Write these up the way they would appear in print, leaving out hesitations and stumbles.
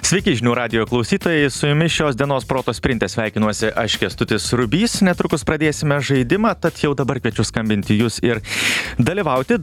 Sveiki žinių radijo klausytojai, su jumis šios dienos proto sprinte sveikinuosi aš Kęstutis Rubys, netrukus pradėsime žaidimą, tad jau dabar kviečiu skambinti jūs ir dalyvauti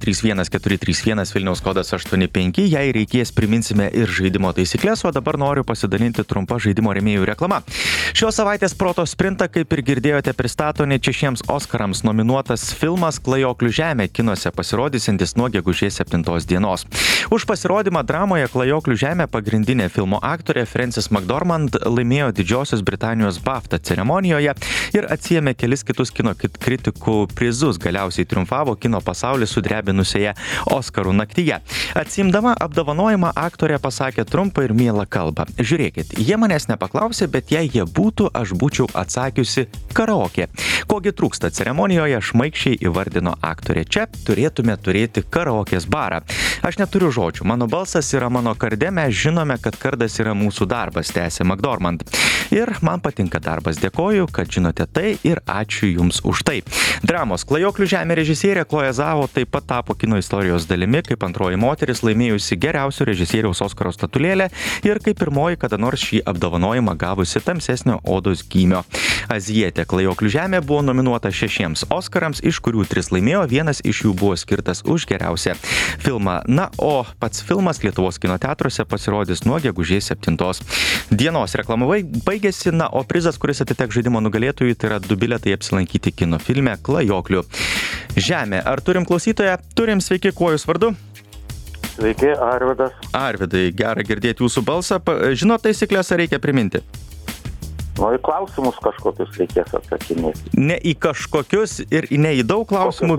2431431 Vilniaus kodas 85, jei reikės priminsime ir žaidimo taisyklės, o dabar noriu pasidalinti trumpa žaidimo rėmėjų reklama. Šios savaitės proto sprintą, kaip ir girdėjote, pristato net 6 Oskarams nominuotas filmas Klajoklių žemė, kinuose pasirodysiantis nuo gegužės 7 dienos. Už pasirodymą dramoje Klajoklių žemė pagrindinė filmo aktorė Frances McDormand laimėjo Didžiosios Britanijos BAFTA ceremonijoje ir atsiėmė kelis kitus kino kritikų prizus. Galiausiai triumfavo kino pasaulį sudrebinusioje Oskarų naktyje. Atsiimdama apdovanojimą aktorė pasakė trumpą ir mielą kalbą. Žiūrėkit, jie manęs nepaklausė, bet jei jie būtų, aš būčiau atsakiusi karaoke. Kogi trūksta ceremonijoje, šmaikščiai įvardino aktorė. Čia turėtume turėti karaokės barą. Aš neturiu žodžių, mano balsas yra mano karde, mes žinome, kad kardas yra mūsų darbas, tęsė McDormand. Ir man patinka darbas, dėkoju, kad žinote tai ir ačiū jums už tai. Dramos Klajoklių žemė režisierė Chloe Zhao taip pat tapo kino istorijos dalimi, kaip antroji moteris laimėjusi geriausio režisieriaus Oskaro statulėlę ir kaip pirmoji kada nors šį apdovanojimą gavusi tamsesnio odos gymio. Azijietė Klajoklių žemė buvo nominuota 6 Oskarams, iš kurių 3 laimėjo, vienas iš jų buvo skirtas už geriausią filmą. Na, o pats filmas Lietuvos kino teatruose pasirodys nuo gegužės 7 dienos. Reklama baigėsi, na, o prizas, kuris atiteks žaidimo nugalėtojui, tai yra 2 bilietai apsilankyti kino filme Klajoklių žemė. Ar turim klausytoją? Turim, sveiki, kuo jūs vardu? Sveiki, Arvydas. Arvydai, gera girdėti jūsų balsą. Žinot taisyklės, ar reikia priminti? Nu, į klausimus kažkokius reikės atsakinėti. Ne į kažkokius ir ne į daug klausimų,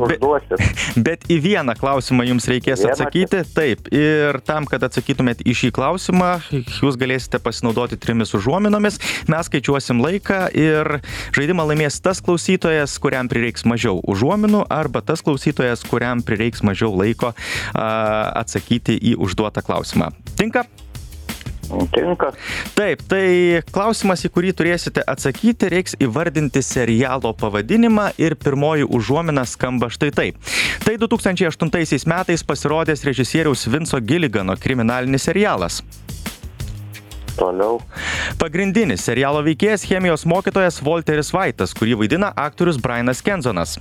bet į vieną klausimą jums reikės atsakyti. Taip, ir tam, kad atsakytumėt į šį klausimą, jūs galėsite pasinaudoti 3 užuominomis. Mes skaičiuosim laiką ir žaidimą laimės tas klausytojas, kuriam prireiks mažiau užuominų, arba tas klausytojas, kuriam prireiks mažiau laiko atsakyti į užduotą klausimą. Tinka? Tinka. Taip, tai klausimas, į kurį turėsite atsakyti, reiks įvardinti serialo pavadinimą ir pirmoji užuomina skamba štai taip. Tai 2008 metais pasirodęs režisieriaus Vinco Gilligano kriminalinis serialas. Toliau. Pagrindinis serialo veikėjas chemijos mokytojas Walteris White'as, kurį vaidina aktorius Brianas Kenzonas.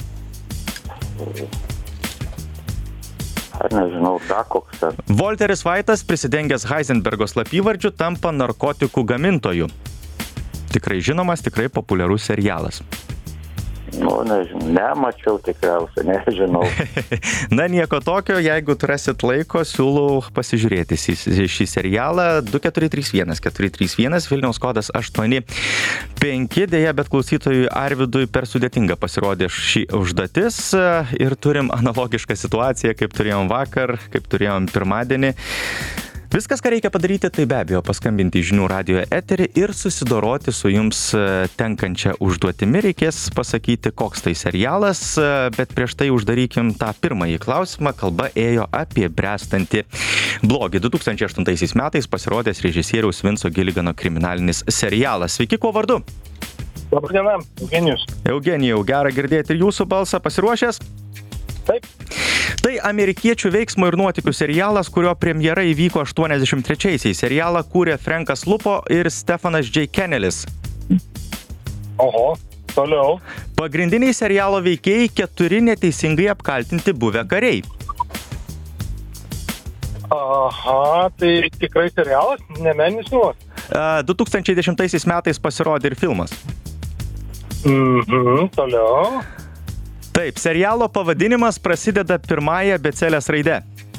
Ar nežinau, koks ten. Walteris White'as, prisidengęs Heisenbergo slapyvardžiu, tampa narkotikų gamintoju. Tikrai žinomas, tikrai populiarus serialas. Nu, nežinau, nemačiau tikriausiai, nežinau. Na, nieko tokio, jeigu turasit laiko, siūlau pasižiūrėti šį serialą 2431431 Vilniaus kodas 85. Deja, bet klausytojui Arvydui per sudėtinga pasirodė šį užduotis ir turim analogišką situaciją, kaip turėjom vakar, kaip turėjom pirmadienį. Viskas, ką reikia padaryti, tai be abejo paskambinti į žinių radijo eterį ir susidoroti su jums tenkančia užduotimi. Reikės pasakyti, koks tai serialas, bet prieš tai uždarykim tą pirmąjį klausimą. Kalba ėjo apie bręstantį blogį. 2008 metais pasirodęs režisieriaus Vinco Gilligano kriminalinis serialas. Sveiki, kuo vardu? Labadiena, Eugenijus. Eugenijau, gera girdėti ir jūsų balsą. Pasiruošęs? Taip. Tai amerikiečių veiksmo ir nuotykių serialas, kurio premjera įvyko 83-aisiais. Serialą kūrė Frankas Lupo ir Stefanas J. Kennelis. Oho, toliau. Pagrindiniai serialo veikėjai 4 neteisingai apkaltinti buvę kariai. Aha, tai tikrai serialas, ne meninis filmas. 2010 metais pasirodė ir filmas. Toliau. Taip, serialo pavadinimas prasideda pirmąją abėcėlės raide.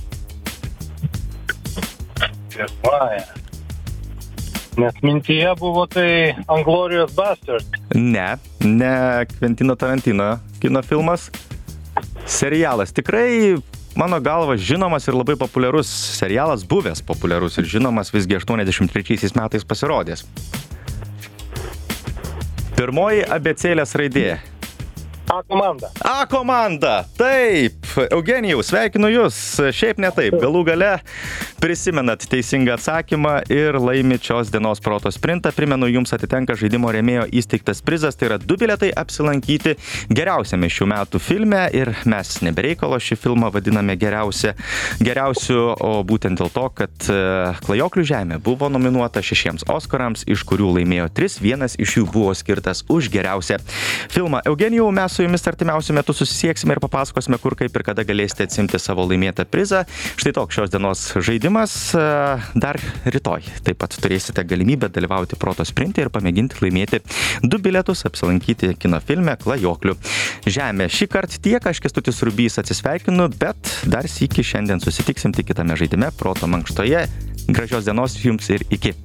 Pirmąją. Nes mintyje buvo tai Inglourious Basterds. Ne Quentino Tarantino kino filmas. Serialas tikrai, mano galva, žinomas ir labai populiarus serialas, buvęs populiarus ir žinomas, visgi 83 metais pasirodęs. Pirmoji abėcėlės raidė. A komanda. A komanda. Taip, Eugenijau, sveikinu Jūs. Šiaip ne taip. Galų gale prisimenat teisingą atsakymą ir laimit šios dienos proto sprintą. Primenu, Jums atitenka žaidimo rėmėjo įsteigtas prizas. Tai yra 2 bilietai apsilankyti geriausiame šių metų filme. Ir mes nebereikalo šį filmą vadiname geriausiu, o būtent dėl to, kad Klajoklių žemė buvo nominuota 6 Oskarams, iš kurių laimėjo 3. Vienas iš jų buvo skirtas už geriausią filmą. Eugenijau, mes su Jumis artimiausiu metu susisieksime ir papasakosime, kur, kaip ir kada galėsite atsimti savo laimėtą prizą. Štai toks šios dienos žaidimas. Dar rytoj taip pat turėsite galimybę dalyvauti proto sprinte ir pamėginti laimėti 2 bilietus apsilankyti kino filme Klajoklių žemė. Šį kartą tiek, aš Kęstutis Rubys atsisveikinu, bet dar sykį šiandien susitiksim tik kitame žaidime proto mankštoje. Gražios dienos Jums ir iki.